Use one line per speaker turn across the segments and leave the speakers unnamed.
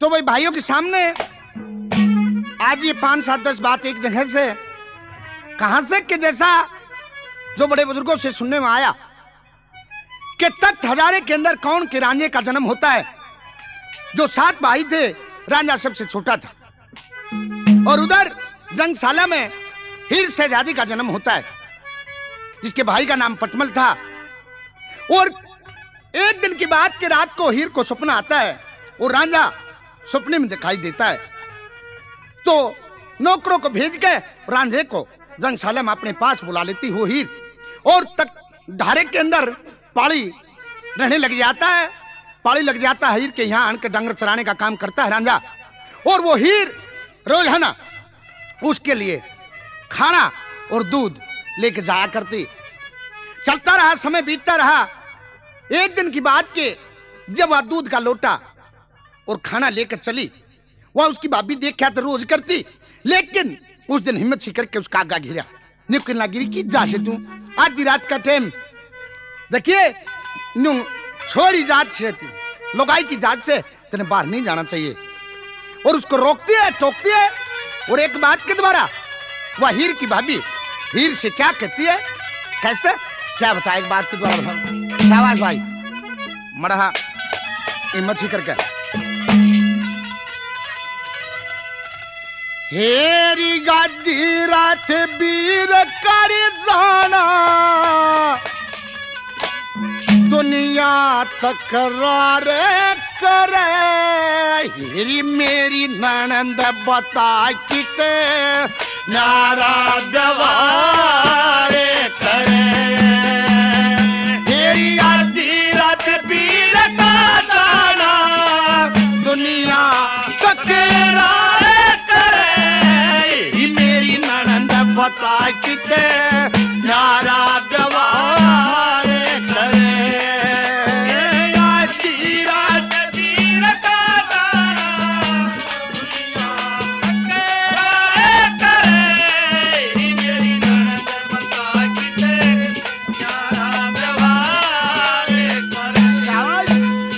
तो भाई भाइयों के सामने आज ये 5, 7, 10 बात एक जगह से कहां से कि जैसा जो बड़े बुजुर्गों से सुनने में आया कि तख्त हजारे के अंदर कौन के रांझे का जन्म होता है। जो 7 भाई थे, रांझा सबसे छोटा था। और उधर जंगशाला में हीर शहजादी का जन्म होता है, जिसके भाई का नाम पटमल था। और एक दिन की बात के रात को हीर को सपना आता है और रांझा सपने में दिखाई देता है। तो नौकरों को भेज के रांझे को जंगशाला में अपने पास बुला लेती हो हीर, और तक ढारे के अंदर पाली रहने लग जाता है। पाली लग जाता है हीर के यहाँ आन के डंगर चराने का काम करता है रांझा। और वो हीर रोजाना उसके लिए खाना और दूध लेके जाया करती। चलता रहा, समय बीतता रहा। एक दिन की बात के जब वह दूध का लोटा और खाना लेकर चली, वह उसकी भाभी देखा तो रोज करती, लेकिन उस दिन हिम्मत सी करके उसका आगा घिरा। निकलना गिरी की जा से तू आधी रात का टाइम देखिए, छोरी जात से थी, लोगाई की जात से तेने बाहर नहीं जाना चाहिए। और उसको रोकती है, टोकती है। और एक बात के द्वारा वह हीर की भाभी हीर से क्या कहती है, कैसे क्या बताए, एक बात के द्वारा शाबाश भाई मरहा हिम्मत ही करके। हेरी गादी रात बीर कर जाना, दुनिया तकरार करे। हेरी मेरी ननंद बता किते नारा दवारे करे। हेरी आधी रात बीर का जाना, दुनिया तकरार करे। मेरी ननंद बता किते नारा दवार करे। आधी रात बीर का जाना, दुनिया तकरार करे। मेरी ननंद बता किते नारा दवार करे।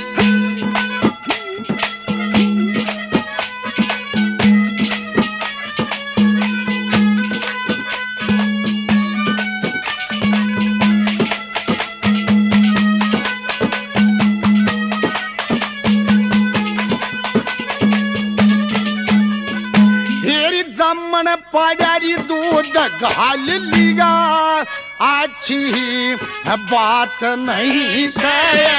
पड़ारी दूध घाल लिया, अच्छी बात नहीं से।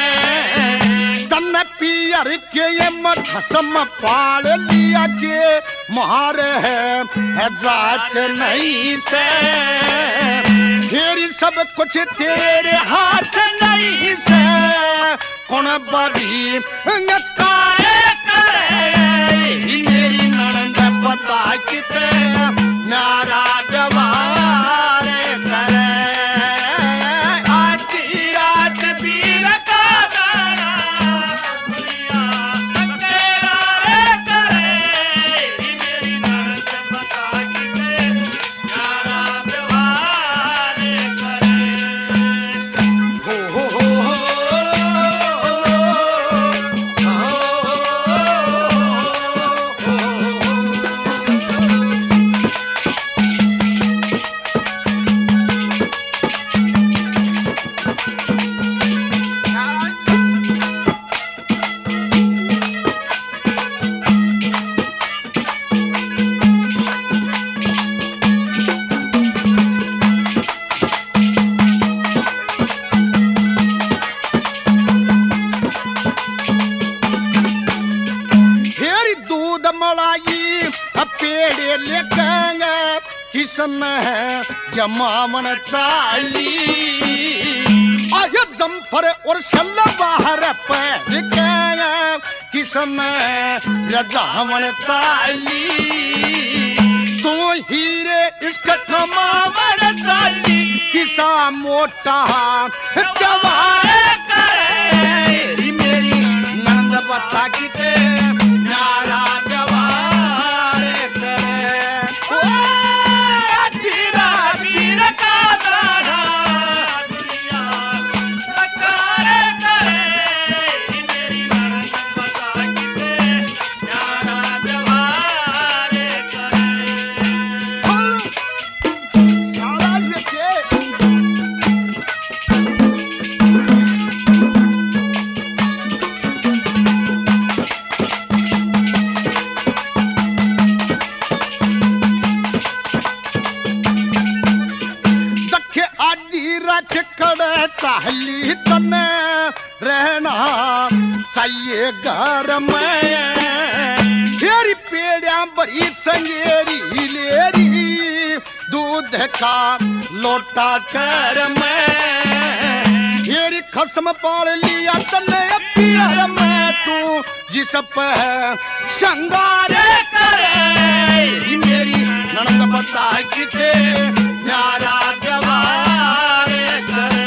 तन पियर के ये मधसम पाल लिया के मार है जात नहीं से। फिर सब कुछ तेरे हाथ नहीं से, कौन बड़ी करे करे। मेरी ननंद बता किते नारा दवार करे। आधी रात बीर का जाना, दुनिया तकरार करे। मेरी ननंद बता किते नारा दवार करे। हो पेड़े लेखेंगे किसन है जमावन चाली। आयो जम्फर और सल बाहर पेड़ेंगे किसन रजावन चाली। तो हीरे इसका कमावन चाली, किसा मोटा जवार करे। मेरी नंद बता किते नारा चाहली तने रहना चाहिए घर में। तेरी पेड़िया बड़ी चंगेरी लेरी दूध का लोटा कर में। तेरी खसम पाल लिया तने प्यार में तू जिस पे श्रृंगार करे। मेरी ननद बता किते प्यारा व्यवहार करे।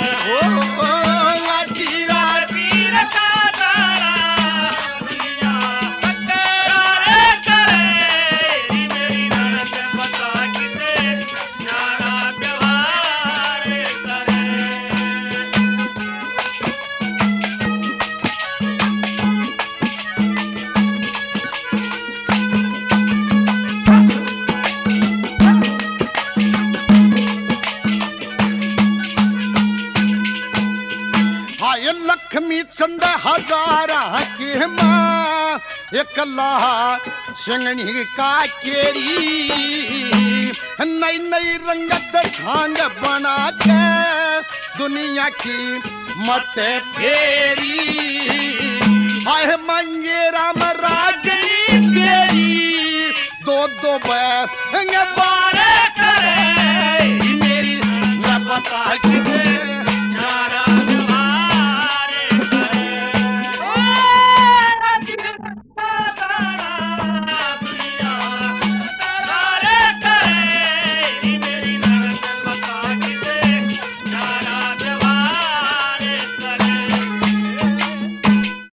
लक्ष्मी चंद हजारा के माँ एकला सिंगनी का केरी नई नई रंगत झांग बना के दुनिया की मत फेरी। आए मंगे राम राजनी तेरी दो दो